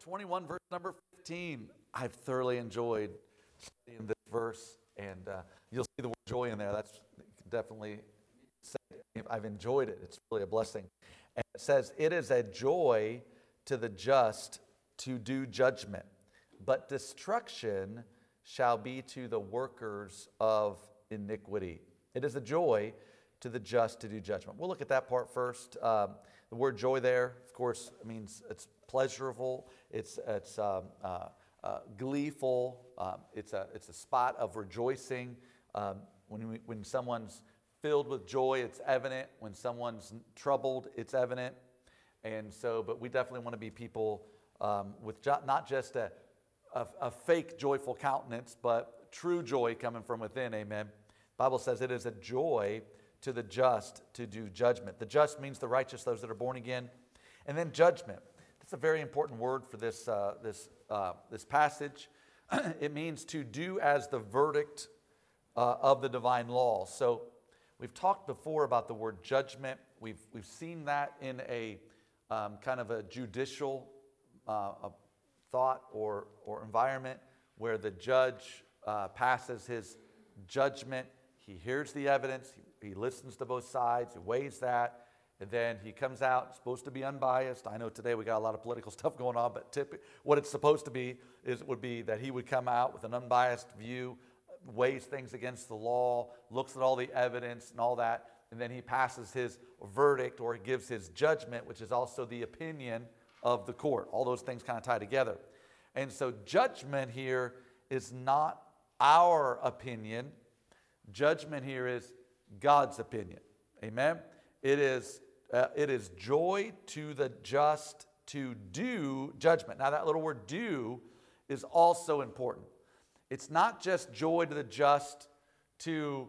21, verse number 15. I've thoroughly enjoyed studying this verse, and you'll see the word joy in there. That's definitely say I've enjoyed it. It's really a blessing. And it says, "It is a joy to the just to do judgment, but destruction shall be to the workers of iniquity." It is a joy to the just to do judgment. We'll look at that part first. The word joy there, of course, means it's pleasurable. It's gleeful. It's a spot of rejoicing. When someone's filled with joy, it's evident. When someone's troubled, it's evident. And so, but we definitely want to be people with not just a fake joyful countenance, but true joy coming from within. Amen. The Bible says it is a joy to the just to do judgment. The just means the righteous, those that are born again. And then judgment. That's a very important word for this passage. It means to do as the verdict of the divine law. So we've talked before about the word judgment. We've seen that in a kind of a judicial thought or environment where the judge passes his judgment. He hears the evidence. He listens to both sides. He weighs that. And then he comes out, supposed to be unbiased. I know today we got a lot of political stuff going on, but what it's supposed to be would be that he would come out with an unbiased view, weighs things against the law, looks at all the evidence and all that, and then he passes his verdict or he gives his judgment, which is also the opinion of the court. All those things kind of tie together. And so judgment here is not our opinion. Judgment here is God's opinion. Amen? It is joy to the just to do judgment. Now that little word do is also important. It's not just joy to the just to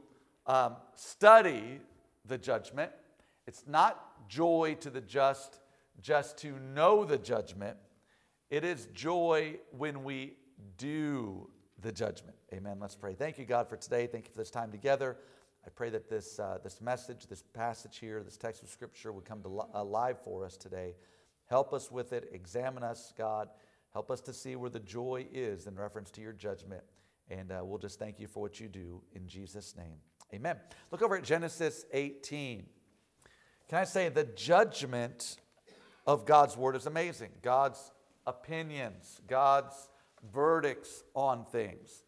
study the judgment. It's not joy to the just to know the judgment. It is joy when we do the judgment. Amen. Let's pray. Thank you, God, for today. Thank you for this time together. I pray that this message, this passage here, this text of Scripture would come alive for us today. Help us with it. Examine us, God. Help us to see where the joy is in reference to your judgment. And we'll just thank you for what you do in Jesus' name. Amen. Look over at Genesis 18. Can I say the judgment of God's word is amazing. God's opinions, God's verdicts on things.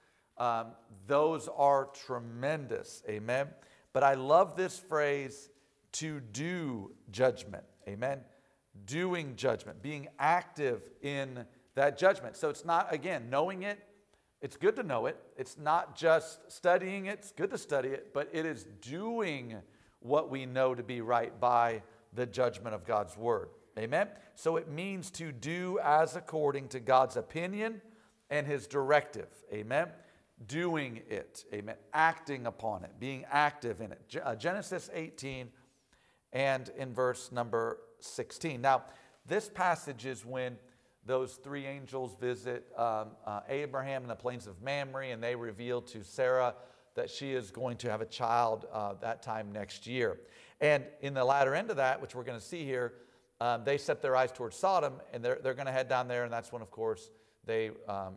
Those are tremendous. Amen. But I love this phrase, to do judgment. Amen. Doing judgment, being active in that judgment. So it's not, again, knowing it. It's good to know it. It's not just studying it. It's good to study it, but it is doing what we know to be right by the judgment of God's word. Amen. So it means to do as according to God's opinion and his directive. Amen. Doing it. Amen. Acting upon it. Being active in it. Genesis 18 and in verse number 16. Now, this passage is when those three angels visit Abraham in the plains of Mamre, and they reveal to Sarah that she is going to have a child that time next year. And in the latter end of that, which we're going to see here, they set their eyes towards Sodom, and they're going to head down there, and that's when, of course, they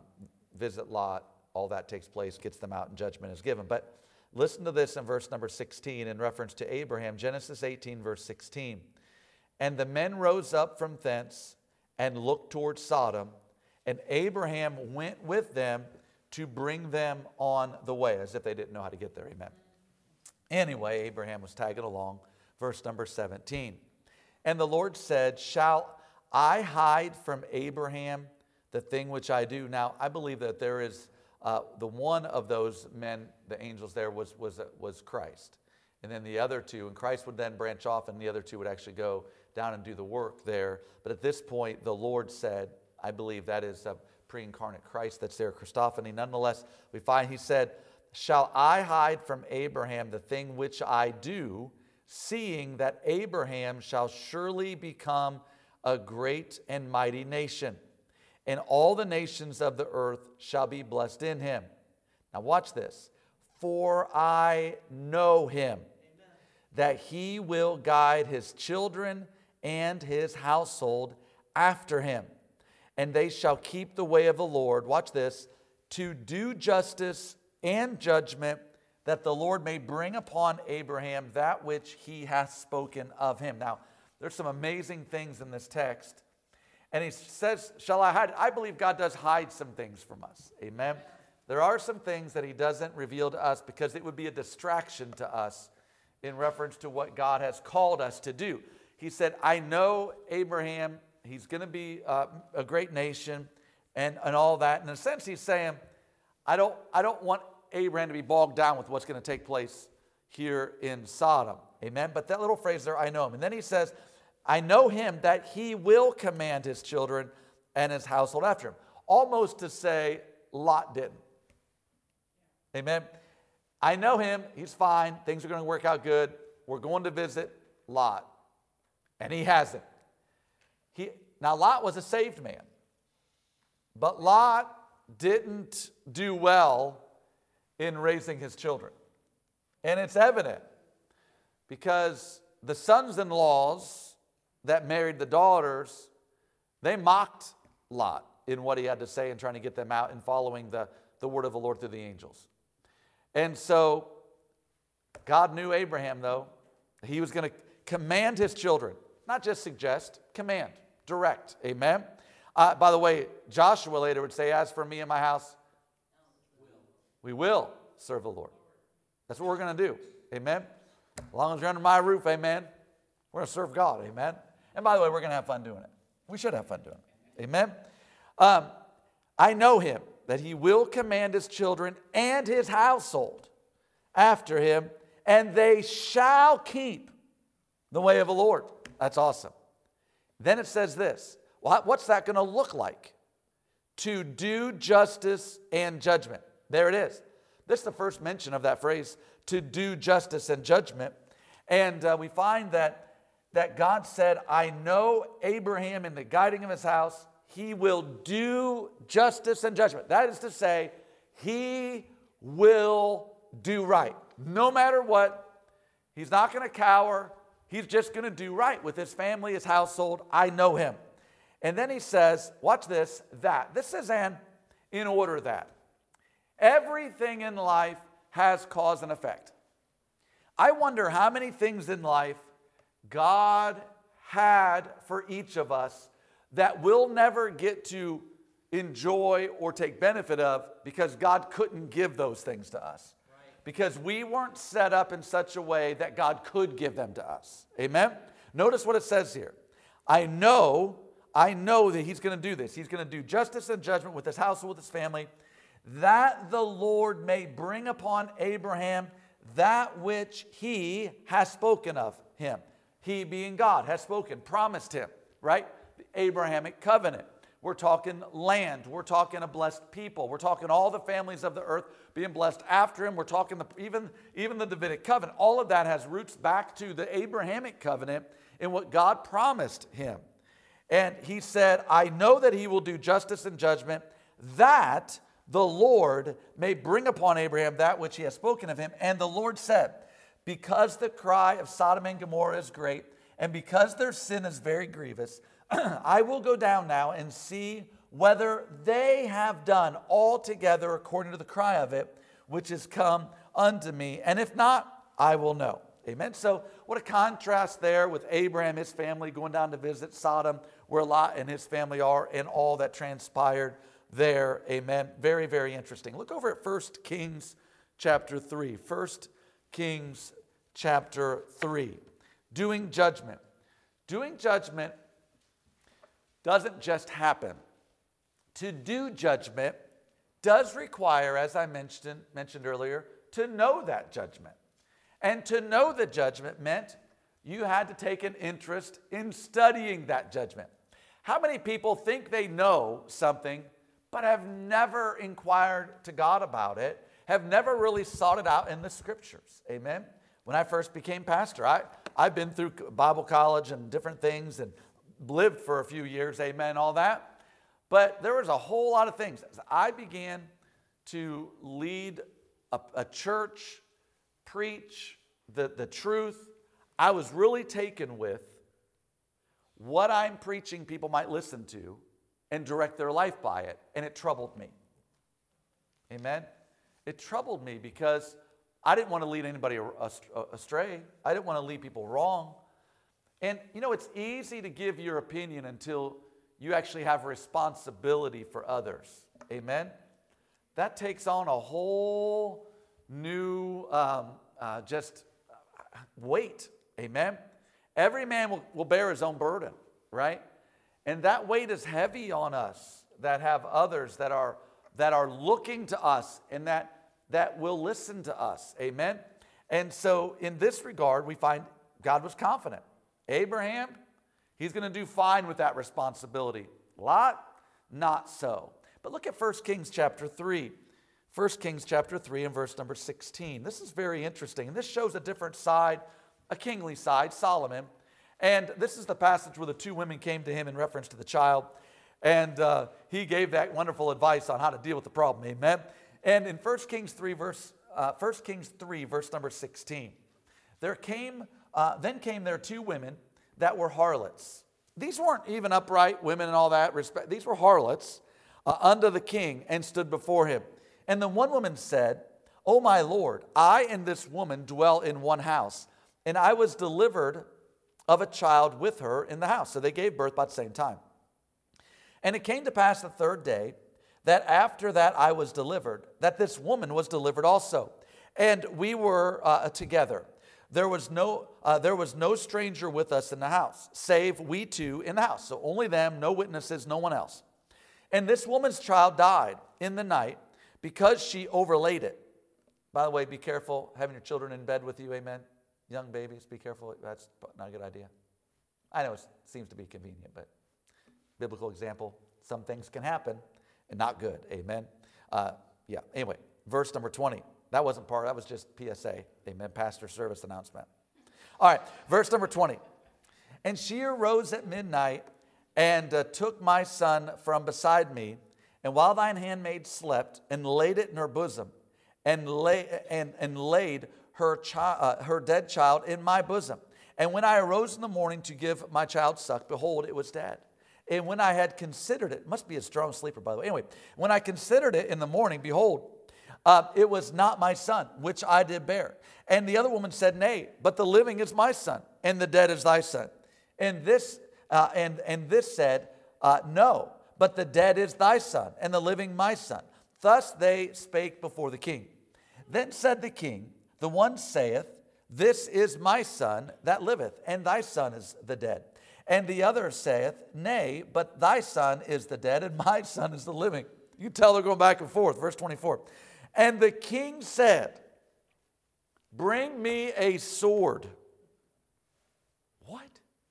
visit Lot. All that takes place, gets them out, and judgment is given. But listen to this in verse number 16 in reference to Abraham, Genesis 18, verse 16. "And the men rose up from thence and looked towards Sodom, and Abraham went with them to bring them on the way," as if they didn't know how to get there. Amen. Anyway, Abraham was tagging along. Verse number 17. "And the Lord said, Shall I hide from Abraham the thing which I do?" Now, I believe that there is the one of those men, the angels there, was Christ. And then the other two, and Christ would then branch off, and the other two would actually go down and do the work there. But at this point, the Lord said, I believe that is a pre-incarnate Christ that's there, Christophany. Nonetheless, we find he said, "Shall I hide from Abraham the thing which I do, seeing that Abraham shall surely become a great and mighty nation, and all the nations of the earth shall be blessed in him." Now watch this. "For I know him, that he will guide his children and his household after him, and they shall keep the way of the Lord, watch this, to do justice and judgment, that the Lord may bring upon Abraham that which he hath spoken of him. Now, there's some amazing things in this text. And he says, shall I hide? I believe God does hide some things from us. Amen. There are some things that he doesn't reveal to us because it would be a distraction to us in reference to what God has called us to do. He said, I know Abraham, he's going to be a great nation and all that. In a sense, he's saying, I don't want Abraham to be bogged down with what's going to take place here in Sodom. Amen. But that little phrase there, I know him. And then he says, I know him that he will command his children and his household after him. Almost to say, Lot didn't. Amen. I know him. He's fine. Things are going to work out good. We're going to visit Lot. And he hasn't. Now, Lot was a saved man. But Lot didn't do well in raising his children. And it's evident because the sons-in-laws that married the daughters, they mocked Lot in what he had to say and trying to get them out and following the word of the Lord through the angels. And so God knew Abraham, though. He was going to command his children, not just suggest, command, direct. Amen. By the way, Joshua later would say, as for me and my house, we will serve the Lord. That's what we're going to do. Amen. As long as you're under my roof, amen, we're going to serve God. Amen. And by the way, we're going to have fun doing it. We should have fun doing it. Amen. I know him, that he will command his children and his household after him, and they shall keep the way of the Lord. That's awesome. Then it says this. What's that going to look like? To do justice and judgment. There it is. This is the first mention of that phrase, to do justice and judgment. And we find that God said, I know Abraham in the guiding of his house, he will do justice and judgment. That is to say, he will do right. No matter what, he's not going to cower. He's just going to do right with his family, his household. I know him. And then he says, watch this, that. This is in order that. Everything in life has cause and effect. I wonder how many things in life God had for each of us that we'll never get to enjoy or take benefit of because God couldn't give those things to us. Right. Because we weren't set up in such a way that God could give them to us. Amen? Notice what it says here. I know that he's going to do this. He's going to do justice and judgment with his household, with his family, that the Lord may bring upon Abraham that which he has spoken of him. He being God has spoken, promised him, right? The Abrahamic covenant. We're talking land. We're talking a blessed people. We're talking all the families of the earth being blessed after him. We're talking even the Davidic covenant. All of that has roots back to the Abrahamic covenant in what God promised him. And he said, I know that he will do justice and judgment, that the Lord may bring upon Abraham that which he has spoken of him. And the Lord said, because the cry of Sodom and Gomorrah is great, and because their sin is very grievous, I will go down now and see whether they have done altogether according to the cry of it, which has come unto me. And if not, I will know. Amen. So what a contrast there with Abraham, his family, going down to visit Sodom, where Lot and his family are, and all that transpired there. Amen. Very, very interesting. Look over at 1 Kings chapter 3. 1 Kings chapter 3. Doing judgment. Doing judgment doesn't just happen. To do judgment does require, as I mentioned earlier, to know that judgment. And to know the judgment meant you had to take an interest in studying that judgment. How many people think they know something but have never inquired to God about it, have never really sought it out in the scriptures? Amen? When I first became pastor, I've been through Bible college and different things and lived for a few years, amen, all that. But there was a whole lot of things. As I began to lead a church, preach the truth, I was really taken with what I'm preaching people might listen to and direct their life by it. And it troubled me. Amen? It troubled me because I didn't want to lead anybody astray. I didn't want to lead people wrong. And, you know, it's easy to give your opinion until you actually have responsibility for others. Amen? That takes on a whole new weight. Amen? Every man will bear his own burden, right? And that weight is heavy on us that have others that are looking to us and that will listen to us. Amen? And so in this regard, we find God was confident. Abraham, he's going to do fine with that responsibility. Lot, not so. But look at 1 Kings chapter 3. 1 Kings chapter 3 and verse number 16. This is very interesting. And this shows a different side, a kingly side, Solomon. And this is the passage where the two women came to him in reference to the child. And he gave that wonderful advice on how to deal with the problem. Amen. And in 1 Kings 3 verse number 16. Then came there two women that were harlots. These weren't even upright women and all that respect. These were harlots unto the king and stood before him. And the one woman said, O my Lord, I and this woman dwell in one house, and I was delivered of a child with her in the house. So they gave birth by the same time. And it came to pass the third day that after that I was delivered, that this woman was delivered also. And we were together. There was no stranger with us in the house, save we two in the house. So only them, no witnesses, no one else. And this woman's child died in the night because she overlaid it. By the way, be careful having your children in bed with you, amen? Young babies, be careful. That's not a good idea. I know it seems to be convenient, but biblical example, some things can happen and not good, amen? Anyway, verse number 20. That wasn't part, that was just PSA, amen, pastor service announcement. All right, verse number 20. And she arose at midnight and took my son from beside me, and while thine handmaid slept, and laid it in her bosom, and laid her dead child in my bosom. And when I arose in the morning to give my child suck, behold, it was dead. And when I had considered it, must be a strong sleeper, by the way. Anyway, when I considered it in the morning, behold, it was not my son, which I did bear. And the other woman said, Nay, but the living is my son, and the dead is thy son. And this said, No, but the dead is thy son, and the living my son. Thus they spake before the king. Then said the king, The one saith, This is my son that liveth, and thy son is the dead. And the other saith, Nay, but thy son is the dead, and my son is the living. You can tell they're going back and forth. Verse 24. And the king said, Bring me a sword. What?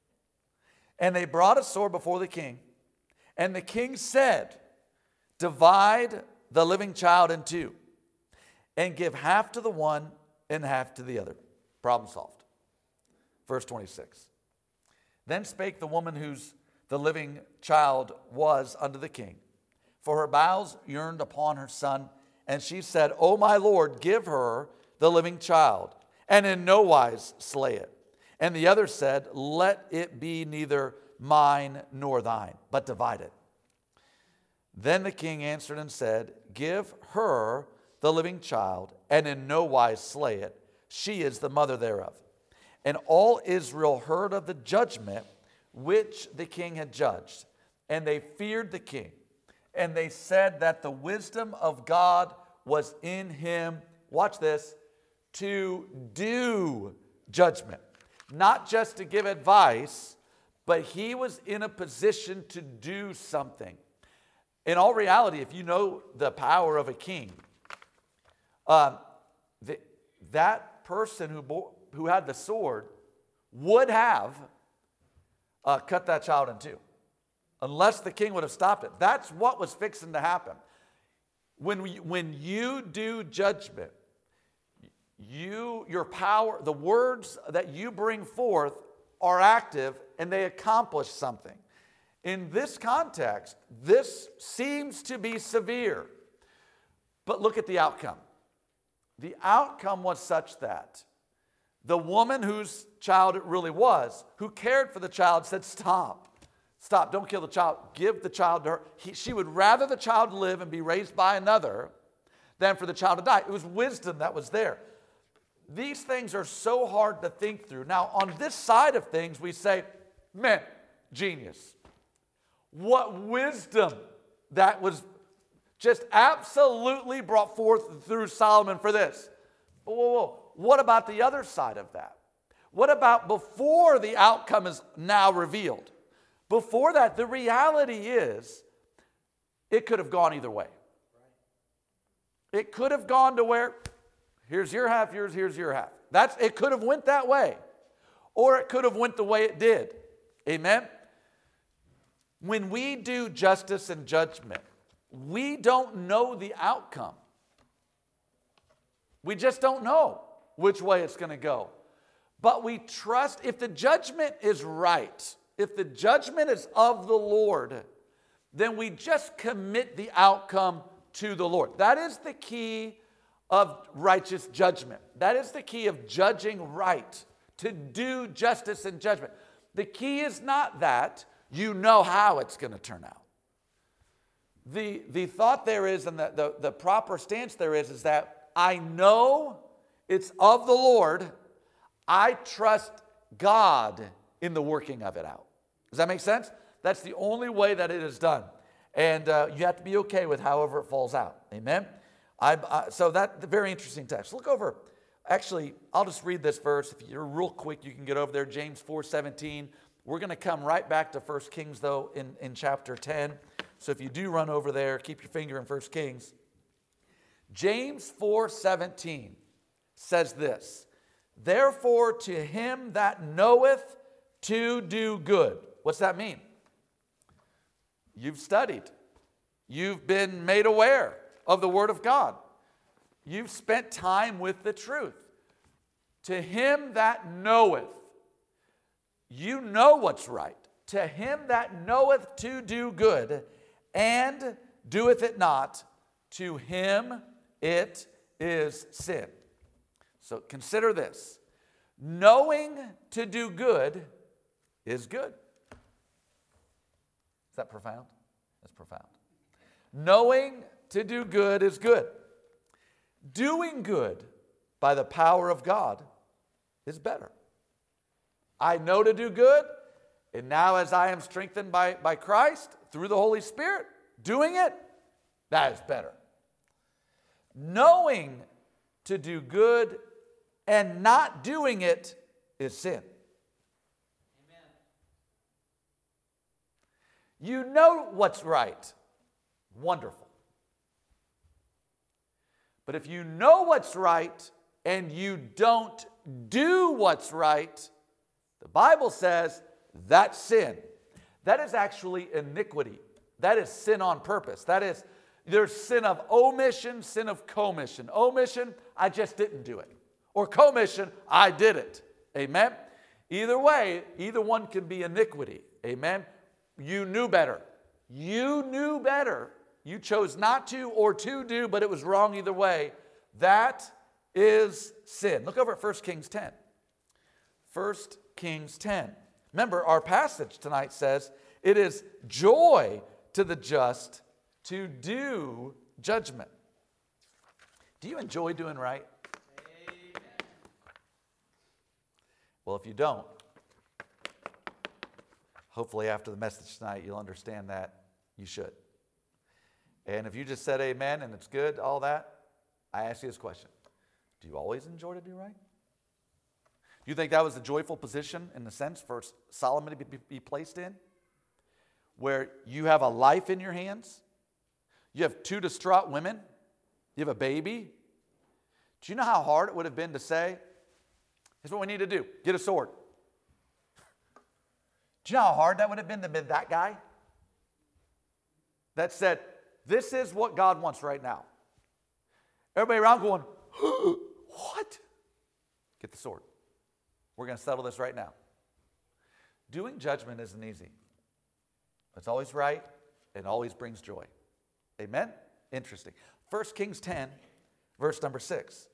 And they brought a sword before the king. And the king said, Divide the living child in two, and give half to the one and half to the other. Problem solved. Verse 26. Then spake the woman whose the living child was unto the king, for her bowels yearned upon her son. And she said, O my Lord, give her the living child, and in no wise slay it. And the other said, Let it be neither mine nor thine, but divide it. Then the king answered and said, Give her the living child, and in no wise slay it. She is the mother thereof. And all Israel heard of the judgment which the king had judged, and they feared the king. And they said that the wisdom of God was in him, watch this, to do judgment. Not just to give advice, but he was in a position to do something. In all reality, if you know the power of a king, that person who had the sword would have cut that child in two, unless the king would have stopped it. That's what was fixing to happen. When you do judgment, your power, the words that you bring forth are active and they accomplish something. In this context, this seems to be severe, but look at the outcome. The outcome was such that the woman whose child it really was, who cared for the child, said, Stop. Stop, don't kill the child. Give the child to her. She would rather the child live and be raised by another than for the child to die. It was wisdom that was there. These things are so hard to think through. Now, on this side of things, we say, man, genius. What wisdom that was just absolutely brought forth through Solomon for this. Whoa, whoa, whoa. What about the other side of that? What about before the outcome is now revealed? Before that, the reality is it could have gone either way. It could have gone to where, here's your half, here's your half. It could have went that way. Or it could have went the way it did. Amen? When we do justice and judgment, we don't know the outcome. We just don't know which way it's going to go. But we trust, if the judgment is right, if the judgment is of the Lord, then we just commit the outcome to the Lord. That is the key of righteous judgment. That is the key of judging right, to do justice and judgment. The key is not that you know how it's going to turn out. The thought there is, and the proper stance there is that I know it's of the Lord. I trust God in the working of it out. Does that make sense? That's the only way that it is done. And you have to be okay with however it falls out. Amen? So that's a very interesting text. Look over. Actually, I'll just read this verse. If you're real quick, you can get over there. James 4:17. We're going to come right back to 1 Kings, though, in chapter 10. So if you do run over there, keep your finger in 1 Kings. James 4:17 says this, therefore to him that knoweth to do good. What's that mean? You've studied. You've been made aware of the Word of God. You've spent time with the truth. To him that knoweth, you know what's right. To him that knoweth to do good, and doeth it not, to him it is sin. So consider this. Knowing to do good is good. Is that profound? That's profound. Knowing to do good is good. Doing good by the power of God is better. I know to do good, and now as I am strengthened by Christ through the Holy Spirit, doing it, that is better. Knowing to do good and not doing it is sin. Amen. You know what's right. Wonderful. But if you know what's right and you don't do what's right, the Bible says that's sin. That is actually iniquity. That is sin on purpose. That is, there's sin of omission, sin of commission. Omission, I just didn't do it. Or commission, I did it. Amen? Either way, either one can be iniquity. Amen? You knew better. You knew better. You chose not to or to do, but it was wrong either way. That is sin. Look over at 1 Kings 10. 1 Kings 10. Remember, our passage tonight says, it is joy to the just to do judgment. Do you enjoy doing right? Amen. Well, if you don't, hopefully after the message tonight, you'll understand that you should. And if you just said amen and it's good, all that, I ask you this question. Do you always enjoy to do right? Do you think that was a joyful position in the sense for Solomon to be placed in? Where you have a life in your hands? You have two distraught women? You have a baby? Do you know how hard it would have been to say, here's what we need to do, get a sword? Do you know how hard that would have been to be that guy? That said, this is what God wants right now. Everybody around going, what? Get the sword. We're going to settle this right now. Doing judgment isn't easy. It's always right and always brings joy. Amen? Interesting. 1 Kings 10, verse number 6.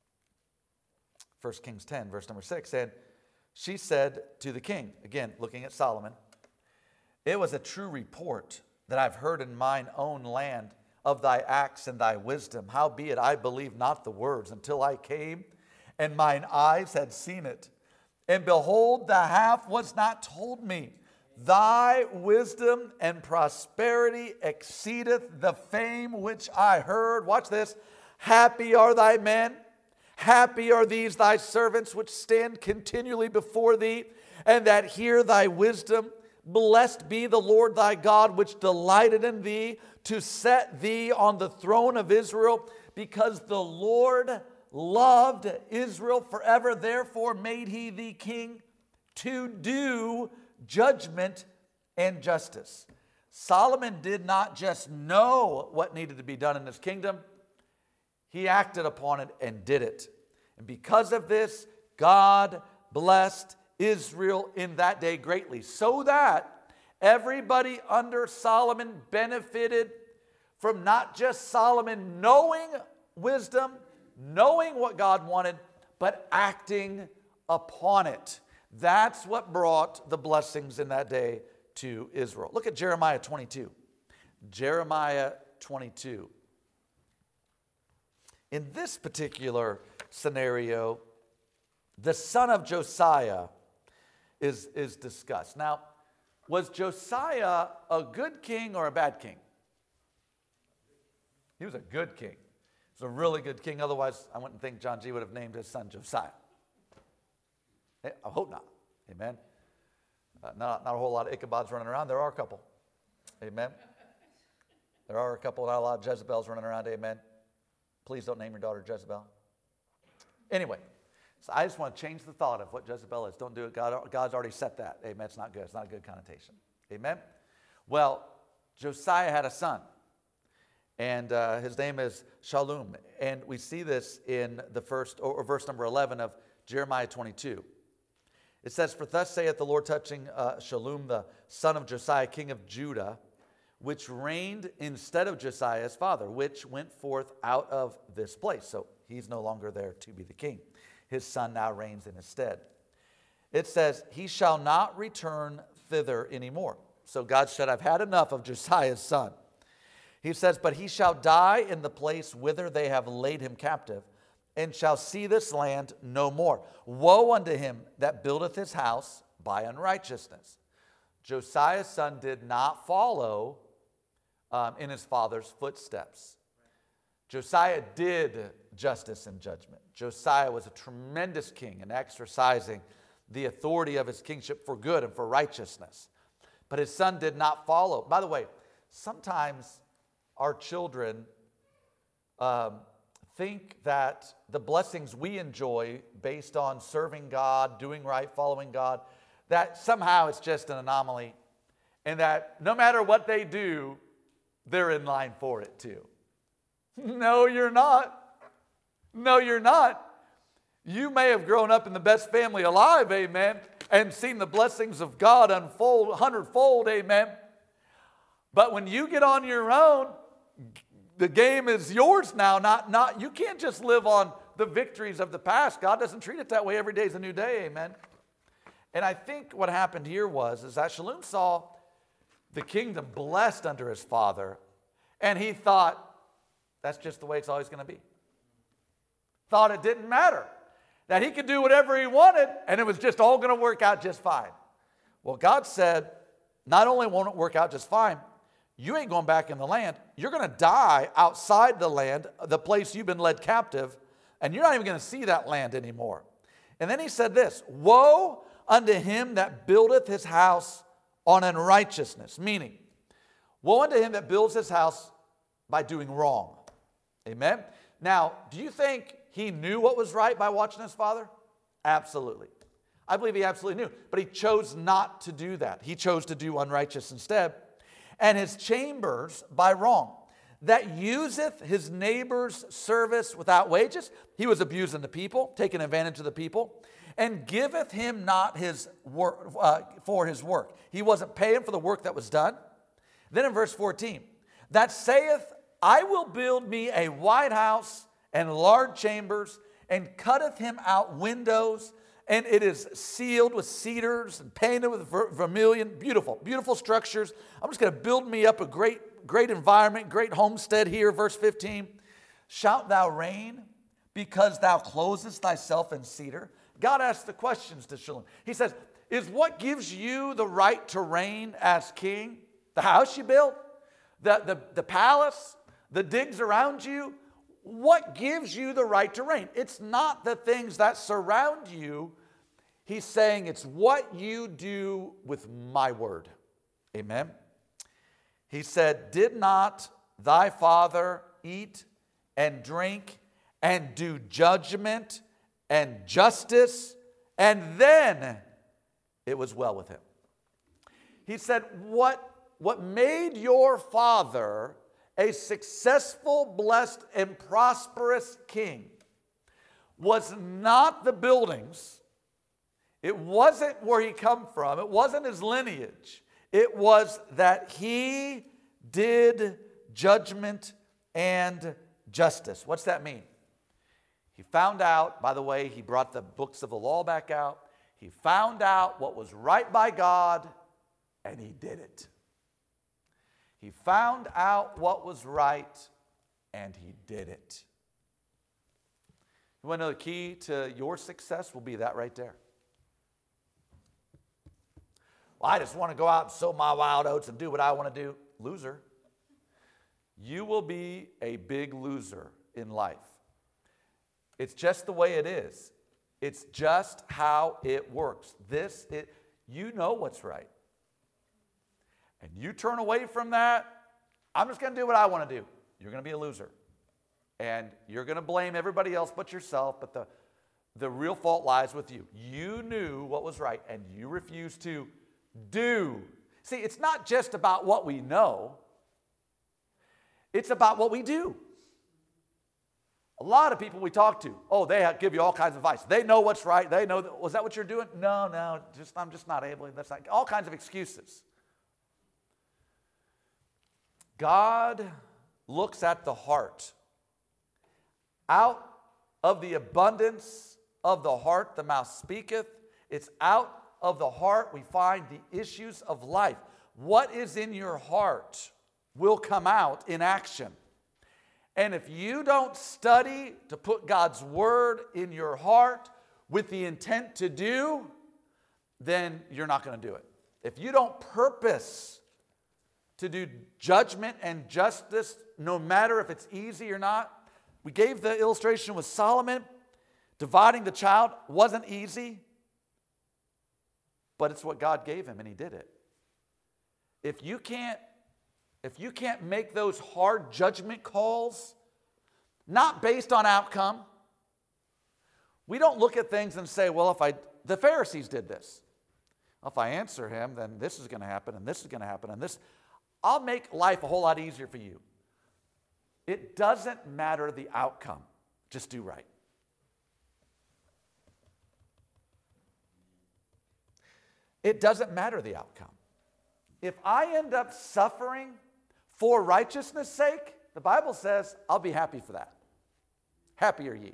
1 Kings 10, verse number 6 said, she said to the king, again, looking at Solomon, It was a true report that I've heard in mine own land of thy acts and thy wisdom. Howbeit I believed not the words until I came, and mine eyes had seen it. And behold, the half was not told me. Thy wisdom and prosperity exceedeth the fame which I heard. Watch this. Happy are thy men. Happy are these thy servants which stand continually before thee, and that hear thy wisdom. Blessed be the Lord thy God, which delighted in thee, to set thee on the throne of Israel, because the Lord loved Israel forever. Therefore made he thee king to do judgment and justice. Solomon did not just know what needed to be done in his kingdom. He acted upon it and did it. And because of this, God blessed Israel in that day greatly, so that everybody under Solomon benefited from not just Solomon knowing wisdom, knowing what God wanted, but acting upon it. That's what brought the blessings in that day to Israel. Look at Jeremiah 22. Jeremiah 22. In this particular scenario, the son of Josiah is discussed. Now, was Josiah a good king or a bad king? He was a good king. He was a really good king. Otherwise, I wouldn't think John G. would have named his son Josiah. I hope not. Amen. Not a whole lot of Ichabods running around. There are a couple. Amen. There are a couple, not a lot of Jezebels running around. Amen. Please don't name your daughter Jezebel. Anyway, so I just want to change the thought of what Jezebel is. Don't do it. God's already set that. Amen. It's not good. It's not a good connotation. Amen. Well, Josiah had a son, and his name is Shallum. And we see this in the first, or verse number 11 of Jeremiah 22. It says, "For thus saith the Lord touching Shallum, the son of Josiah, king of Judah, which reigned instead of Josiah his father, which went forth out of this place." So he's no longer there to be the king. His son now reigns in his stead. It says, "He shall not return thither anymore." So God said, I've had enough of Josiah's son. He says, "But he shall die in the place whither they have laid him captive, and shall see this land no more. Woe unto him that buildeth his house by unrighteousness." Josiah's son did not follow in his father's footsteps. Josiah did justice and judgment. Josiah was a tremendous king in exercising the authority of his kingship for good and for righteousness. But his son did not follow. By the way, sometimes our children think that the blessings we enjoy based on serving God, doing right, following God, that somehow it's just an anomaly, and that no matter what they do, they're in line for it too. No, you're not. No, you're not. You may have grown up in the best family alive, amen, and seen the blessings of God unfold 100-fold, amen. But when you get on your own, the game is yours now. Not you can't just live on the victories of the past. God doesn't treat it that way. Every day is a new day, amen. And I think what happened here is that Shallum saw the kingdom blessed under his father, and he thought, that's just the way it's always going to be. Thought it didn't matter, that he could do whatever he wanted, and it was just all going to work out just fine. Well, God said, not only won't it work out just fine, you ain't going back in the land. You're going to die outside the land, the place you've been led captive, and you're not even going to see that land anymore. And then he said this, "Woe unto him that buildeth his house on unrighteousness," meaning, woe unto him that builds his house by doing wrong. Amen? Now, do you think he knew what was right by watching his father? Absolutely. I believe he absolutely knew, but he chose not to do that. He chose to do unrighteous instead. "And his chambers by wrong, that useth his neighbor's service without wages." He was abusing the people, taking advantage of the people. "And giveth him not his work for his work." He wasn't paying for the work that was done. Then in verse 14, "That saith, I will build me a white house and large chambers, and cutteth him out windows, and it is sealed with cedars and painted with vermilion. Beautiful, beautiful structures. I'm just going to build me up a great environment, great homestead here. Verse 15, shalt thou reign because thou closest thyself in cedar? God asks the questions to Shallum. He says, is what gives you the right to reign as king the house you built, the palace, the digs around you? What gives you the right to reign? It's not the things that surround you. He's saying it's what you do with my word. Amen. He said, did not thy father eat and drink and do judgment and justice, and then it was well with him? He said, what made your father a successful, blessed, and prosperous king was not the buildings. It wasn't where he come from. It wasn't his lineage. It was that he did judgment and justice. What's that mean? He found out, by the way, he brought the books of the law back out. He found out what was right by God, and he did it. He found out what was right, and he did it. You want to know the key to your success will be that right there. Well, I just want to go out and sow my wild oats and do what I want to do. Loser. You will be a big loser in life. It's just the way it is. It's just how it works. You know what's right. And you turn away from that, I'm just going to do what I want to do. You're going to be a loser. And you're going to blame everybody else but yourself, but the real fault lies with you. You knew what was right, and you refused to do. See, it's not just about what we know. It's about what we do. A lot of people we talk to, they give you all kinds of advice. They know what's right. They know was that what you're doing? No, I'm just not able. That's not, all kinds of excuses. God looks at the heart. Out of the abundance of the heart, the mouth speaketh. It's out of the heart we find the issues of life. What is in your heart will come out in action. And if you don't study to put God's word in your heart with the intent to do, then you're not going to do it. If you don't purpose to do judgment and justice, no matter if it's easy or not. We gave the illustration with Solomon. Dividing the child wasn't easy, but it's what God gave him, and he did it. If you can't make those hard judgment calls, not based on outcome, we don't look at things and say, well, the Pharisees did this. If I answer him, then this is going to happen, and this is going to happen, and this. I'll make life a whole lot easier for you. It doesn't matter the outcome. Just do right. It doesn't matter the outcome. If I end up suffering for righteousness' sake, the Bible says, I'll be happy for that. Happy are ye.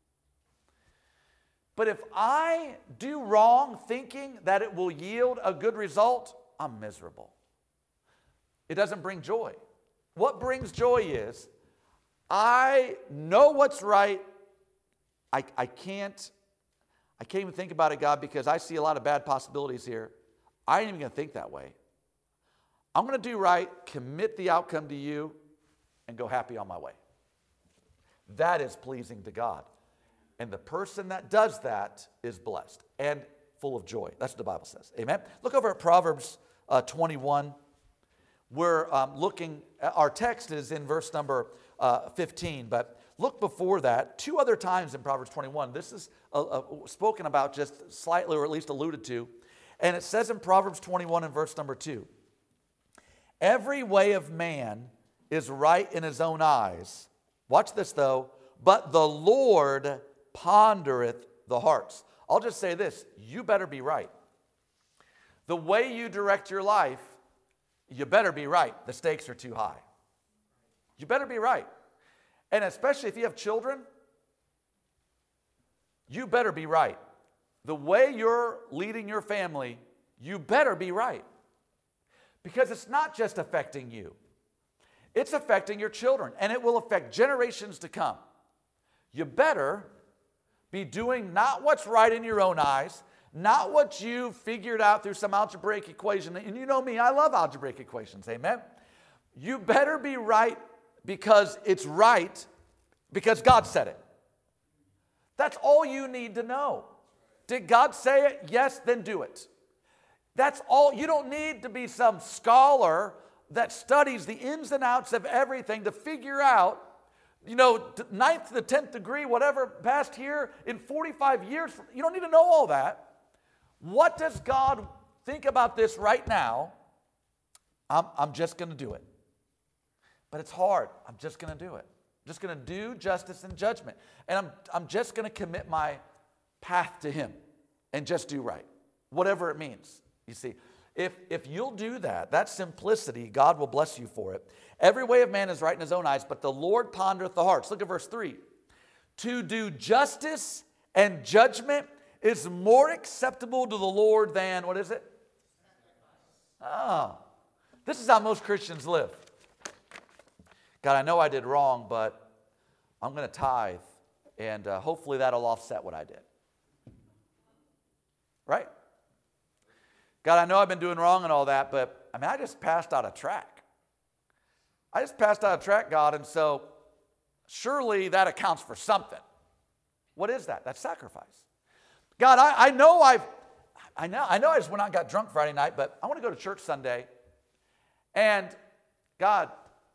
But if I do wrong thinking that it will yield a good result, I'm miserable. It doesn't bring joy. What brings joy is, I know what's right. I can't even think about it, God, because I see a lot of bad possibilities here. I ain't even going to think that way. I'm going to do right, commit the outcome to you, and go happy on my way. That is pleasing to God. And the person that does that is blessed and full of joy. That's what the Bible says. Amen. Look over at Proverbs 21. We're looking, our text is in verse number 15, but look before that. Two other times in Proverbs 21. This is spoken about just slightly, or at least alluded to. And it says in Proverbs 21 and verse number 2, every way of man is right in his own eyes. Watch this though. But the Lord pondereth the hearts. I'll just say this. You better be right. The way you direct your life, you better be right. The stakes are too high. You better be right. And especially if you have children, you better be right. the way you're leading your family, you better be right. Because it's not just affecting you. It's affecting your children, and it will affect generations to come. You better be doing not what's right in your own eyes, not what you figured out through some algebraic equation. And you know me, I love algebraic equations, amen? You better be right because it's right, because God said it. That's all you need to know. Did God say it? Yes, then do it. That's all. You don't need to be some scholar that studies the ins and outs of everything to figure out, ninth to the 10th degree, whatever passed here in 45 years. You don't need to know all that. What does God think about this right now? I'm just going to do it. But it's hard. I'm just going to do it. I'm just going to do justice and judgment. And I'm just going to commit my path to Him and just do right, whatever it means. You see, if you'll do that simplicity, God will bless you for it. Every way of man is right in his own eyes, but the Lord pondereth the hearts. Look at verse 3. To do justice and judgment is more acceptable to the Lord than, what is it? Oh, this is how most Christians live. God, I know I did wrong, but I'm going to tithe, and hopefully that'll offset what I did. Right? God, I know I've been doing wrong and all that, but I just passed out of track. I just passed out of track, God, and so surely that accounts for something. What is that? That's sacrifice. God, I know I just went out and got drunk Friday night, but I want to go to church Sunday. And God,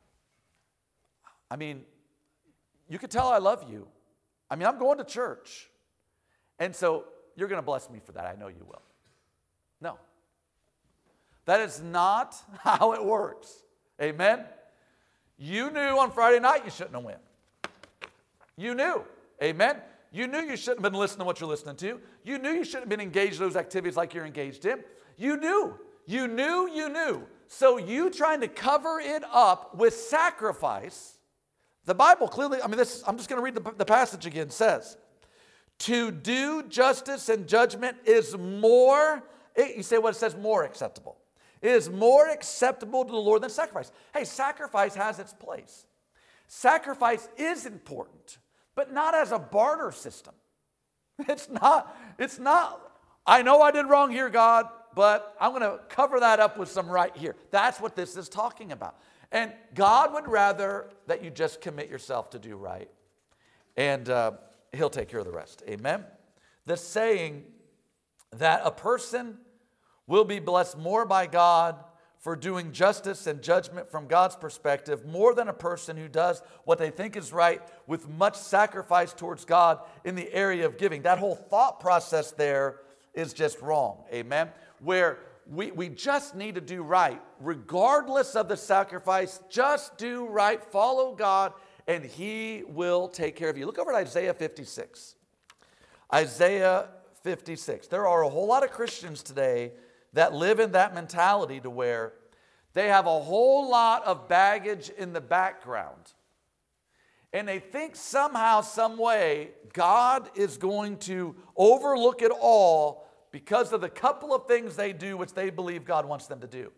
you can tell I love you. I'm going to church. And so you're going to bless me for that. I know you will. No. That is not how it works. Amen? You knew on Friday night you shouldn't have went. You knew. Amen? You knew you shouldn't have been listening to what you're listening to. You knew you shouldn't have been engaged in those activities like you're engaged in. You knew. You knew. So you trying to cover it up with sacrifice. The Bible clearly, I'm just going to read the passage again. It says, to do justice and judgment is more, you say what it says, more acceptable. It is more acceptable to the Lord than sacrifice. Hey, sacrifice has its place. Sacrifice is important, but not as a barter system. It's not, I know I did wrong here, God, but I'm going to cover that up with some right here. That's what this is talking about. And God would rather that you just commit yourself to do right, and He'll take care of the rest. Amen? The saying that a person will be blessed more by God for doing justice and judgment from God's perspective more than a person who does what they think is right with much sacrifice towards God in the area of giving. That whole thought process there is just wrong. Amen? Where we just need to do right. Regardless of the sacrifice, just do right, follow God, and He will take care of you. Look over at Isaiah 56. Isaiah 56. There are a whole lot of Christians today that live in that mentality to where they have a whole lot of baggage in the background. And they think somehow, some way, God is going to overlook it all because of the couple of things they do which they believe God wants them to do.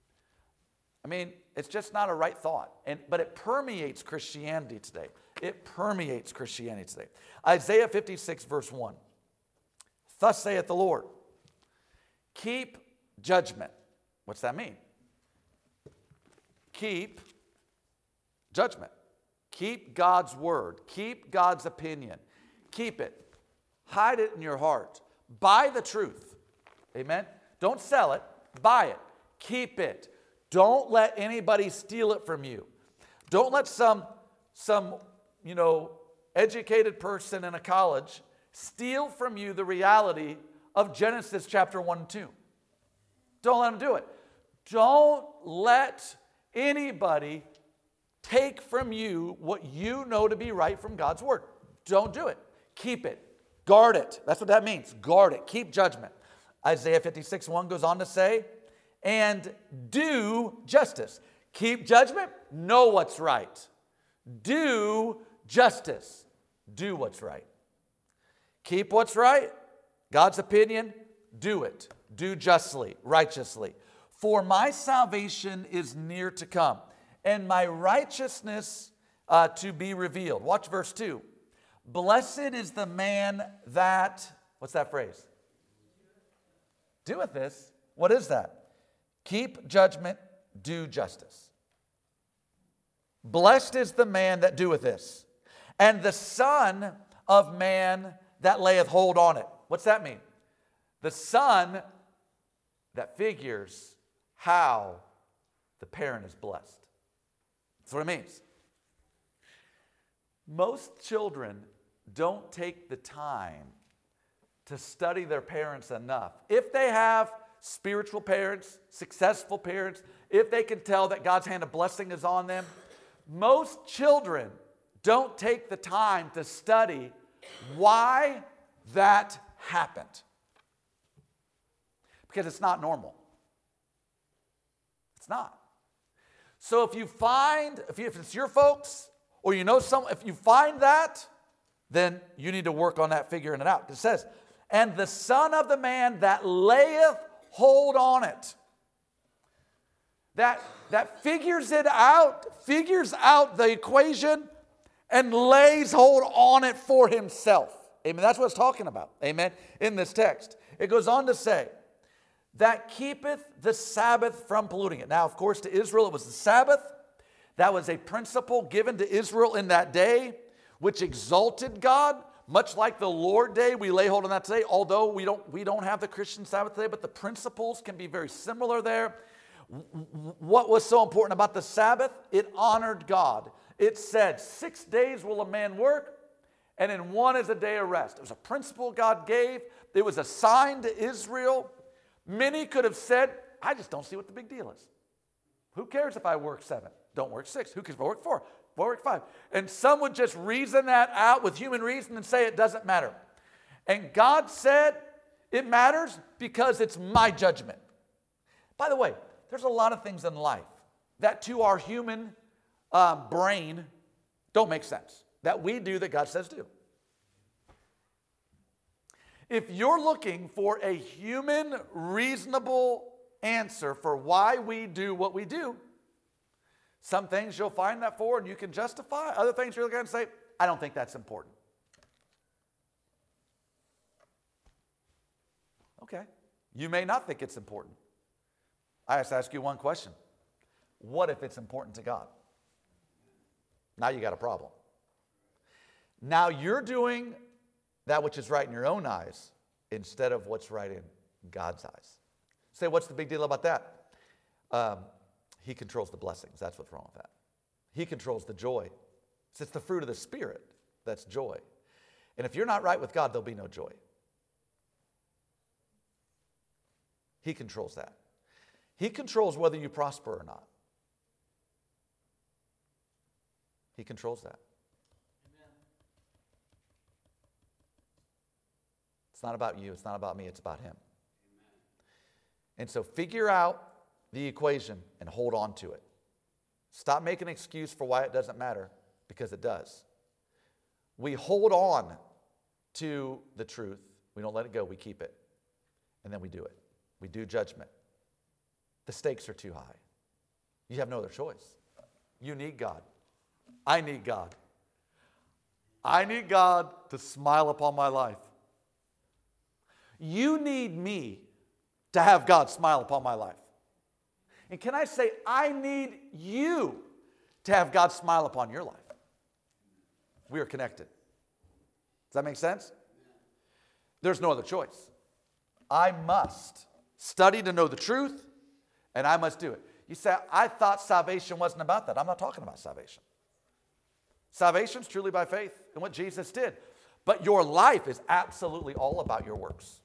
It's just not a right thought. But it permeates Christianity today. It permeates Christianity today. Isaiah 56, verse 1. Thus saith the Lord, keep judgment. What's that mean? Keep judgment. Keep God's word. Keep God's opinion. Keep it. Hide it in your heart. Buy the truth. Amen? Don't sell it. Buy it. Keep it. Don't let anybody steal it from you. Don't let some educated person in a college steal from you the reality of Genesis chapter 1 and 2. Don't let them do it. Don't let anybody take from you what you know to be right from God's word. Don't do it. Keep it. Guard it. That's what that means. Guard it. Keep judgment. Isaiah 56:1 goes on to say, and do justice. Keep judgment. Know what's right. Do justice. Do what's right. Keep what's right God's opinion, do it. Do justly, righteously. For my salvation is near to come, and my righteousness to be revealed. Watch verse 2. Blessed is the man that, what's that phrase? Doeth this. What is that? Keep judgment, do justice. Blessed is the man that doeth this, and the son of man that layeth hold on it. What's that mean? The son that figures how the parent is blessed. That's what it means. Most children don't take the time to study their parents enough. If they have spiritual parents, successful parents, if they can tell that God's hand of blessing is on them, most children don't take the time to study why that happened. Because it's not normal. It's not. So if it's your folks, or you know someone, if you find that, then you need to work on that, figuring it out. It says, and the son of the man that layeth hold on it. That figures it out, figures out the equation, and lays hold on it for himself. Amen. That's what it's talking about. Amen. In this text. It goes on to say, that keepeth the Sabbath from polluting it. Now, of course, to Israel, it was the Sabbath. That was a principle given to Israel in that day, which exalted God, much like the Lord Day. We lay hold on that today, although we don't have the Christian Sabbath today, but the principles can be very similar there. What was so important about the Sabbath? It honored God. It said, 6 days will a man work, and in one is a day of rest. It was a principle God gave. It was a sign to Israel. Many could have said, I just don't see what the big deal is. Who cares if I work 7? Don't work 6. Who cares if I work 4? Why work 5? And some would just reason that out with human reason and say it doesn't matter. And God said, it matters because it's my judgment. By the way, there's a lot of things in life that to our human brain don't make sense, that we do that God says do. If you're looking for a human, reasonable answer for why we do what we do, some things you'll find that for and you can justify. Other things you're going to say, I don't think that's important. Okay. You may not think it's important. I have to ask you one question. What if it's important to God? Now you got a problem. Now you're doing that which is right in your own eyes instead of what's right in God's eyes. Say, what's the big deal about that? He controls the blessings. That's what's wrong with that. He controls the joy. It's the fruit of the Spirit that's joy. And if you're not right with God, there'll be no joy. He controls that. He controls whether you prosper or not. He controls that. It's not about you. It's not about me. It's about him. And so figure out the equation and hold on to it. Stop making an excuse for why it doesn't matter, because it does. We hold on to the truth. We don't let it go. We keep it. And then we do it. We do judgment. The stakes are too high. You have no other choice. You need God. I need God. I need God to smile upon my life. You need me to have God smile upon my life. And can I say, I need you to have God smile upon your life. We are connected. Does that make sense? There's no other choice. I must study to know the truth, and I must do it. You say, I thought salvation wasn't about that. I'm not talking about salvation. Salvation is truly by faith in what Jesus did. But your life is absolutely all about your works.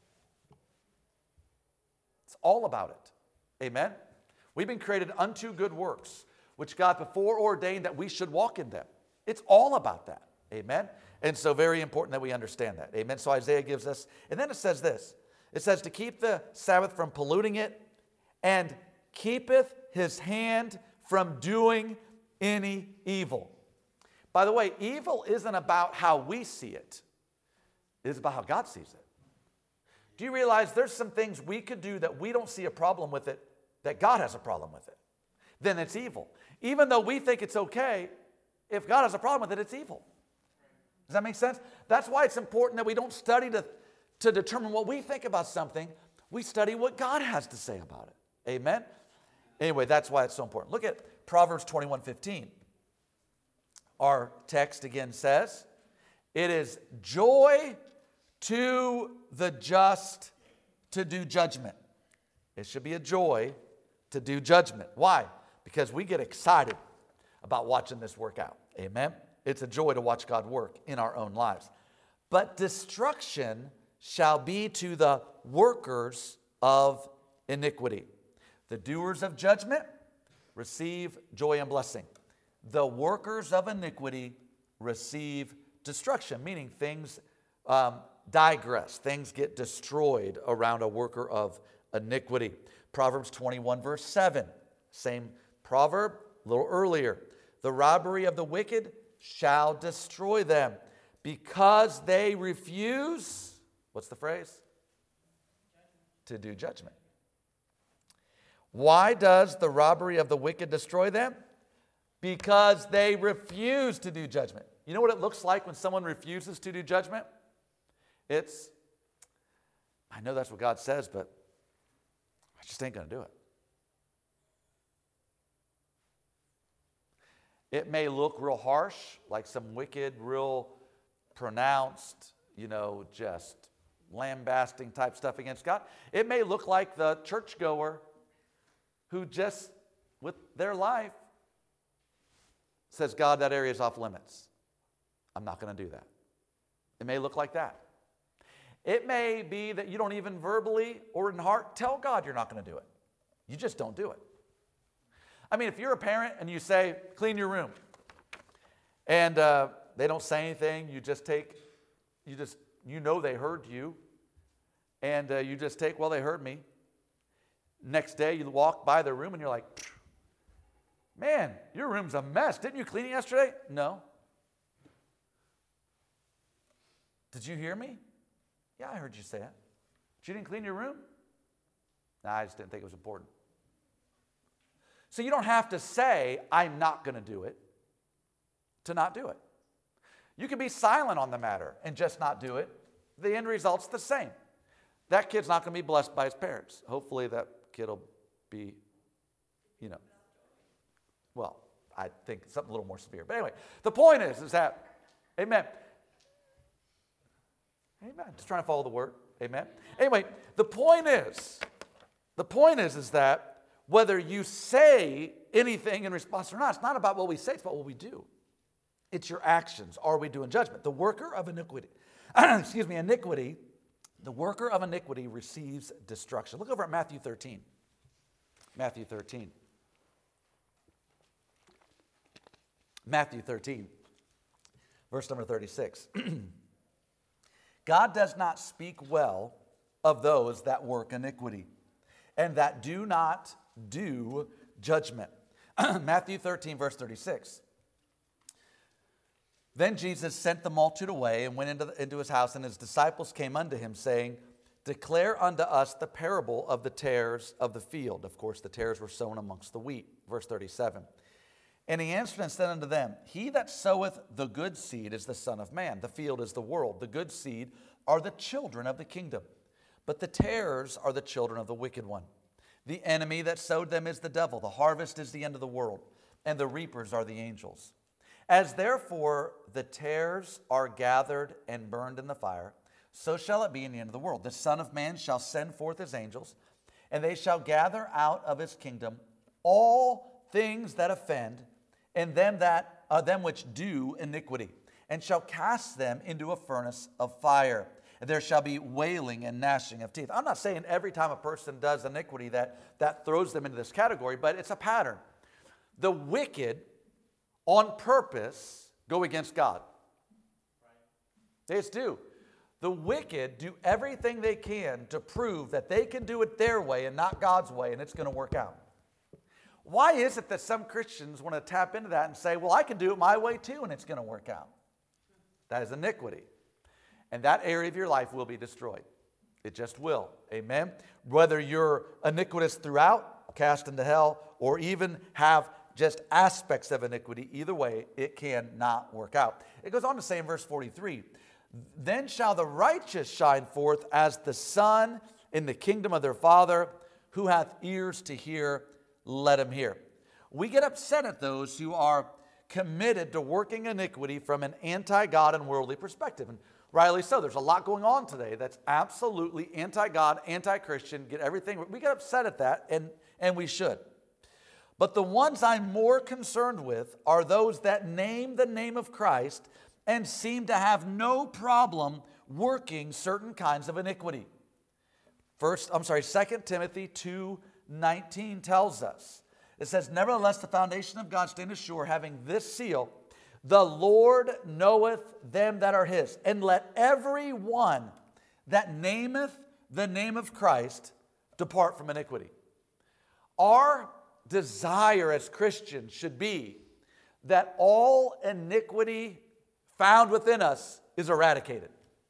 It's all about it. Amen? We've been created unto good works, which God before ordained that we should walk in them. It's all about that. Amen? And so very important that we understand that. Amen? So Isaiah gives us, and then it says this. It says to keep the Sabbath from polluting it, and keepeth his hand from doing any evil. By the way, evil isn't about how we see it. It's about how God sees it. Do you realize there's some things we could do that we don't see a problem with it, that God has a problem with it? Then it's evil. Even though we think it's okay, if God has a problem with it, it's evil. Does that make sense? That's why it's important that we don't study to determine what we think about something. We study what God has to say about it. Amen? Anyway, that's why it's so important. Look at Proverbs 21:15. Our text again says, it is joy to the just to do judgment. It should be a joy to do judgment. Why? Because we get excited about watching this work out. Amen? It's a joy to watch God work in our own lives. But destruction shall be to the workers of iniquity. The doers of judgment receive joy and blessing. The workers of iniquity receive destruction, meaning things digress, things get destroyed around a worker of iniquity. Proverbs 21 verse 7, same proverb, a little earlier. The robbery of the wicked shall destroy them because they refuse, what's the phrase? To do judgment. Why does the robbery of the wicked destroy them? Because they refuse to do judgment. You know what it looks like when someone refuses to do judgment? I know that's what God says, but I just ain't going to do it. It may look real harsh, like some wicked, real pronounced, just lambasting type stuff against God. It may look like the churchgoer who just, with their life, says, God, that area is off limits. I'm not going to do that. It may look like that. It may be that you don't even verbally or in heart tell God you're not going to do it. You just don't do it. I mean, if you're a parent and you say, clean your room, and they don't say anything, you know they heard you, and you just take, well, they heard me. Next day, you walk by their room and you're like, man, your room's a mess. Didn't you clean it yesterday? No. Did you hear me? Yeah, I heard you say it. But you didn't clean your room? No, I just didn't think it was important. So you don't have to say, I'm not going to do it, to not do it. You can be silent on the matter and just not do it. The end result's the same. That kid's not going to be blessed by his parents. Hopefully that kid will be, well, I think something a little more severe. But anyway, the point is that, amen. Amen. Just trying to follow the word. Amen. Anyway, the point is that whether you say anything in response or not, it's not about what we say, it's about what we do. It's your actions. Are we doing judgment? The worker of iniquity, iniquity, the worker of iniquity receives destruction. Look over at Matthew 13. Matthew 13. Matthew 13, verse number 36. God does not speak well of those that work iniquity and that do not do judgment. Matthew 13, verse 36. Then Jesus sent the multitude away and went into his house, and his disciples came unto him, saying, declare unto us the parable of the tares of the field. Of course, the tares were sown amongst the wheat. Verse 37. And he answered and said unto them, he that soweth the good seed is the Son of Man. The field is the world. The good seed are the children of the kingdom. But the tares are the children of the wicked one. The enemy that sowed them is the devil. The harvest is the end of the world, and the reapers are the angels. As therefore the tares are gathered and burned in the fire, so shall it be in the end of the world. The Son of Man shall send forth his angels, and they shall gather out of his kingdom all things that offend, and them which do iniquity, and shall cast them into a furnace of fire. And there shall be wailing and gnashing of teeth. I'm not saying every time a person does iniquity that throws them into this category, but it's a pattern. The wicked, on purpose, go against God. They just do. The wicked do everything they can to prove that they can do it their way and not God's way, and it's going to work out. Why is it that some Christians want to tap into that and say, well, I can do it my way too, and it's going to work out? That is iniquity. And that area of your life will be destroyed. It just will. Amen? Whether you're iniquitous throughout, cast into hell, or even have just aspects of iniquity, either way, it cannot work out. It goes on to say in verse 43, then shall the righteous shine forth as the sun in the kingdom of their Father. Who hath ears to hear, let him hear. We get upset at those who are committed to working iniquity from an anti-God and worldly perspective. And rightly so. There's a lot going on today that's absolutely anti-God, anti-Christian, get everything. We get upset at that, and we should. But the ones I'm more concerned with are those that name the name of Christ and seem to have no problem working certain kinds of iniquity. 2 Timothy 2:19 tells us. It says, nevertheless, the foundation of God standeth sure, having this seal, the Lord knoweth them that are his. And let every one that nameth the name of Christ depart from iniquity. Our desire as Christians should be that all iniquity found within us is eradicated.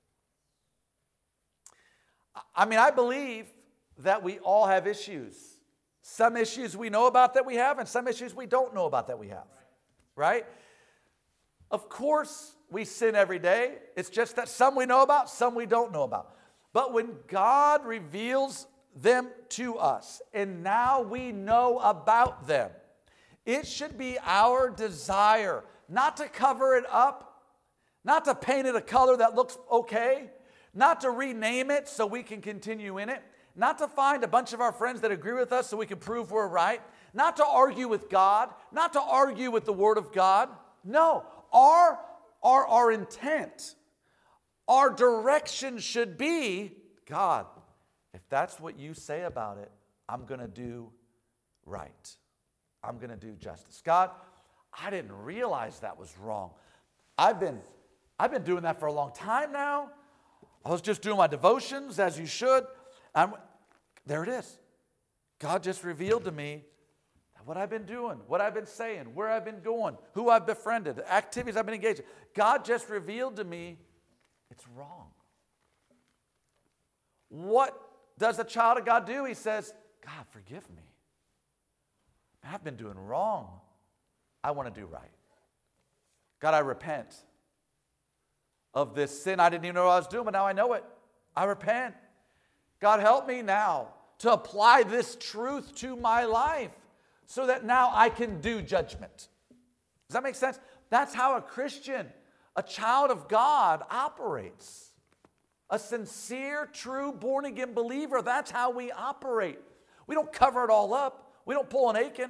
I believe that we all have issues. Some issues we know about that we have, and some issues we don't know about that we have. Right? Of course, we sin every day. It's just that some we know about, some we don't know about. But when God reveals them to us, and now we know about them, it should be our desire not to cover it up, not to paint it a color that looks okay, not to rename it so we can continue in it, not to find a bunch of our friends that agree with us so we can prove we're right, not to argue with God, not to argue with the Word of God. No, our intent, our direction should be, God, if that's what you say about it, I'm going to do right. I'm going to do justice. God, I didn't realize that was wrong. I've been doing that for a long time now. I was just doing my devotions as you should. There it is. God just revealed to me what I've been doing, what I've been saying, where I've been going, who I've befriended, the activities I've been engaged in. God just revealed to me it's wrong. What does a child of God do? He says, God, forgive me. I've been doing wrong. I want to do right. God, I repent of this sin. I didn't even know what I was doing, but now I know it. I repent. God, help me now to apply this truth to my life so that now I can do judgment. Does that make sense? That's how a Christian, a child of God, operates. A sincere, true, born-again believer, that's how we operate. We don't cover it all up. We don't pull an Achan.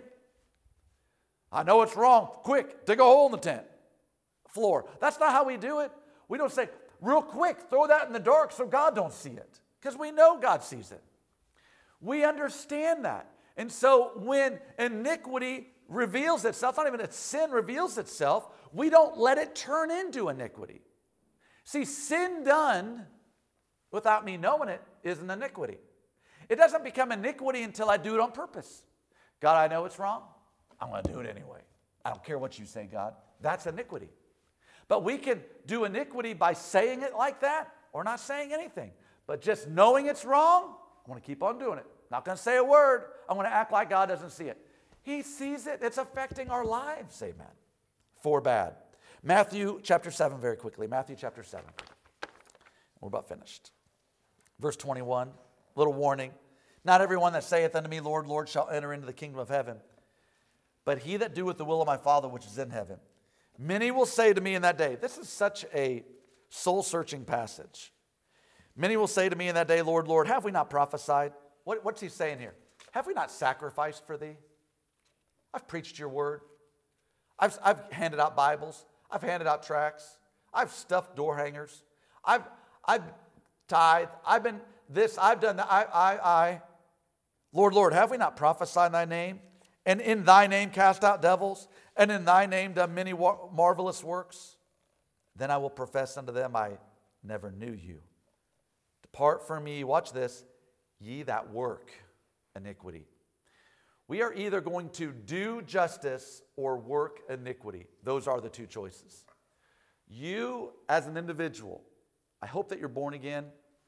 I know it's wrong. Quick, dig a hole in the tent floor. That's not how we do it. We don't say, real quick, throw that in the dark so God don't see it. Because we know God sees it. We understand that. And so when iniquity reveals itself, not even that sin reveals itself, we don't let it turn into iniquity. See, sin done without me knowing it is an iniquity. It doesn't become iniquity until I do it on purpose. God, I know it's wrong. I'm going to do it anyway. I don't care what you say, God. That's iniquity. But we can do iniquity by saying it like that or not saying anything. But just knowing it's wrong, I want to keep on doing it. Not going to say a word. I'm going to act like God doesn't see it. He sees it. It's affecting our lives. Amen. For bad. Matthew chapter 7 very quickly. Matthew chapter 7. We're about finished. Verse 21, little warning. Not everyone that saith unto me, Lord, Lord, shall enter into the kingdom of heaven, but he that doeth the will of my Father which is in heaven. Many will say to me in that day, this is such a soul-searching passage. Many will say to me in that day, Lord, Lord, have we not prophesied? What's he saying here? Have we not sacrificed for thee? I've preached your word. I've handed out Bibles. I've handed out tracts. I've stuffed door hangers. I've tithed. I've been this. I've done that. Lord, Lord, have we not prophesied in thy name? And in thy name cast out devils? And in thy name done many marvelous works? Then I will profess unto them, I never knew you. Depart from me, watch this, ye that work iniquity. We are either going to do justice or work iniquity. Those are the two choices. You, as an individual, I hope that you're born again.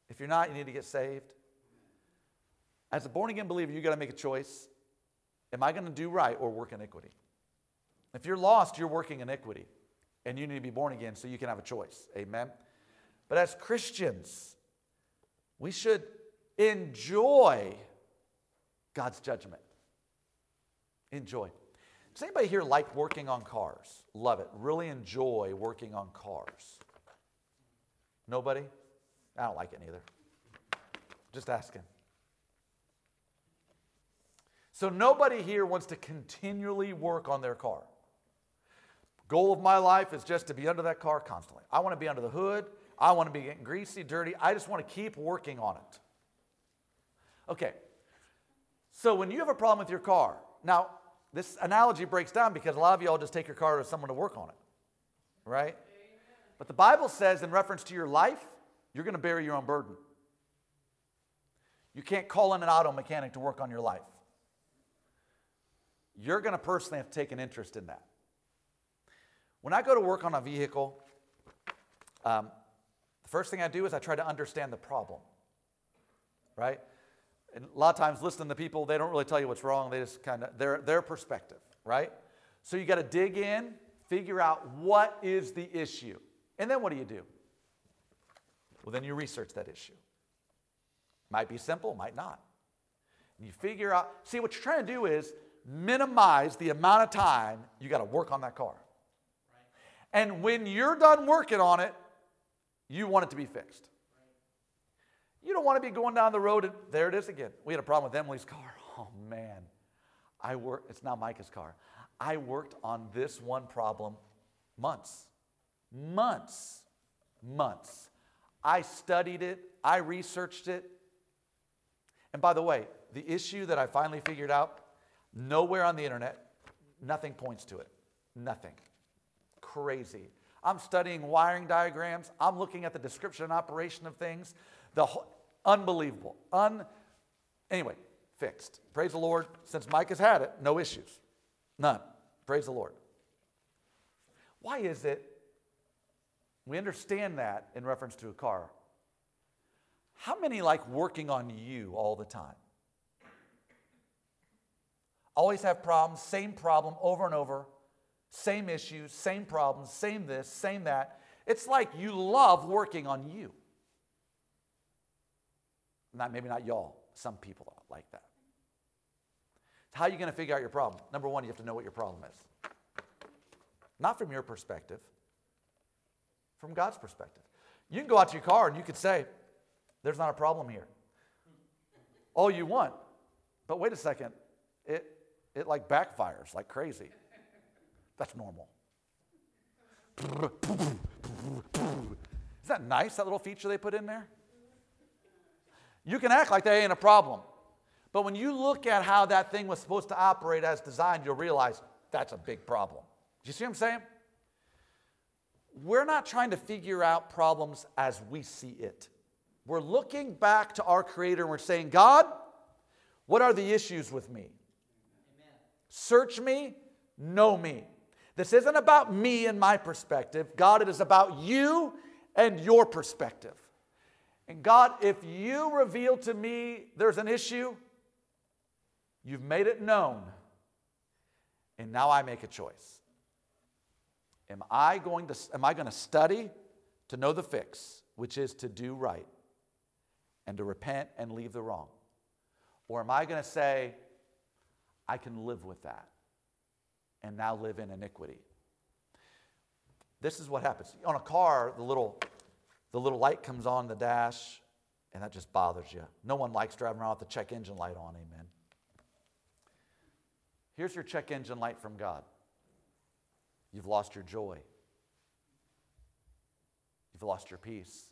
If you're not, you need to get saved. As a born-again believer, you got to make a choice. Am I going to do right or work iniquity? If you're lost, you're working iniquity. And you need to be born again so you can have a choice. Amen? But as Christians, we should enjoy God's judgment. Enjoy. Does anybody here like working on cars? Love it. Really enjoy working on cars. Nobody? I don't like it neither. Just asking. So nobody here wants to continually work on their car. Goal of my life is just to be under that car constantly. I want to be under the hood. I want to be getting greasy, dirty. I just want to keep working on it. Okay. So when you have a problem with your car, now this analogy breaks down because a lot of y'all just take your car to someone to work on it. Right? But the Bible says in reference to your life, you're going to bear your own burden. You can't call in an auto mechanic to work on your life. You're going to personally have to take an interest in that. When I go to work on a vehicle, the first thing I do is I try to understand the problem, right? And a lot of times listening to people, they don't really tell you what's wrong. They just kind of, their perspective, right? So you got to dig in, figure out what is the issue. And then what do? Well, then you research that issue. Might be simple, might not. And you figure out, see what you're trying to do is minimize the amount of time you got to work on that car. And when you're done working on it, you want it to be fixed. You don't want to be going down the road and there it is again. We had a problem with Emily's car. Oh man, it's now Micah's car. I worked on this one problem months. I studied it. I researched it. And by the way, the issue that I finally figured out, nowhere on the internet, nothing points to it. Nothing. Crazy. I'm studying wiring diagrams. I'm looking at the description and operation of things. Unbelievable. Anyway, fixed. Praise the Lord. Since Mike has had it, no issues. None. Praise the Lord. Why is it we understand that in reference to a car? How many like working on you all the time? Always have problems, same problem over and over. Same issues, same problems, same this, same that. It's like you love working on you. Maybe not y'all. Some people are like that. How are you going to figure out your problem? Number one, you have to know what your problem is. Not from your perspective. From God's perspective. You can go out to your car and you could say, there's not a problem here. All you want. But wait a second. It like backfires like crazy. That's normal. Isn't that nice, that little feature they put in there? You can act like that ain't a problem. But when you look at how that thing was supposed to operate as designed, you'll realize that's a big problem. Do you see what I'm saying? We're not trying to figure out problems as we see it. We're looking back to our Creator and we're saying, God, what are the issues with me? Amen. Search me, know me. This isn't about me and my perspective. God, it is about you and your perspective. And God, if you reveal to me there's an issue, you've made it known. And now I make a choice. Am I going to study to know the fix, which is to do right and to repent and leave the wrong? Or am I going to say, I can live with that and now live in iniquity? This is what happens. On a car, the little light comes on the dash, and that just bothers you. No one likes driving around with the check engine light on, amen. Here's your check engine light from God. You've lost your joy. You've lost your peace.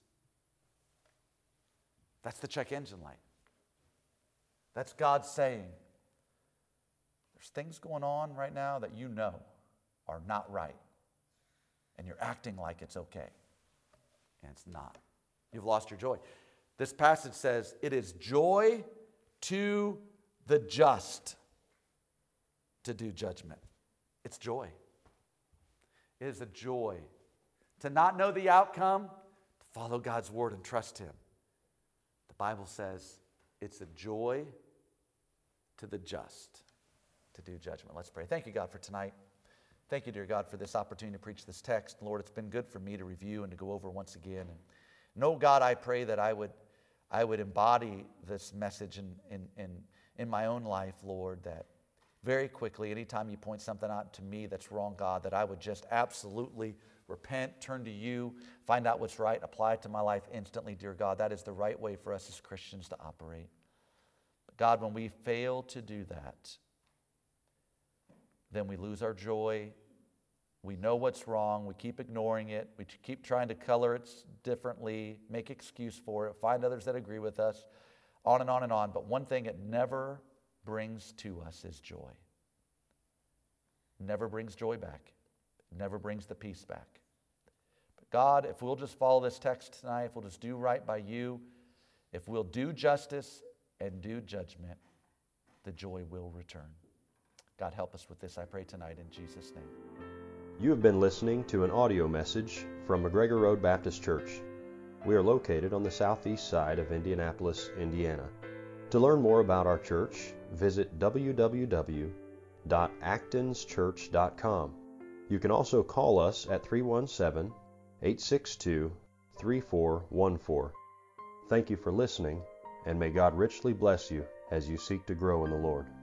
That's the check engine light. That's God saying, there's things going on right now that you know are not right. And you're acting like it's okay. And it's not. You've lost your joy. This passage says, it is joy to the just to do judgment. It's joy. It is a joy to not know the outcome, to follow God's word and trust Him. Bible says it's a joy to the just to do judgment. Let's pray. Thank you, God, for tonight. Thank you, dear God, for this opportunity to preach this text. Lord, it's been good for me to review and to go over once again. And no, God, I pray that I would embody this message in my own life, Lord, that very quickly, anytime you point something out to me that's wrong, God, that I would just absolutely repent, turn to you, find out what's right, apply it to my life instantly, dear God. That is the right way for us as Christians to operate. But God, when we fail to do that, then we lose our joy. We know what's wrong. We keep ignoring it. We keep trying to color it differently, make excuse for it, find others that agree with us, on and on and on. But one thing it never brings to us is joy. Never brings joy back. Never brings the peace back. But God, if we'll just follow this text tonight, if we'll just do right by you, if we'll do justice and do judgment, the joy will return. God, help us with this, I pray tonight in Jesus' name. You have been listening to an audio message from McGregor Road Baptist Church. We are located on the southeast side of Indianapolis, Indiana. To learn more about our church, visit www.actonschurch.com. You can also call us at 317-862-3414. Thank you for listening, and may God richly bless you as you seek to grow in the Lord.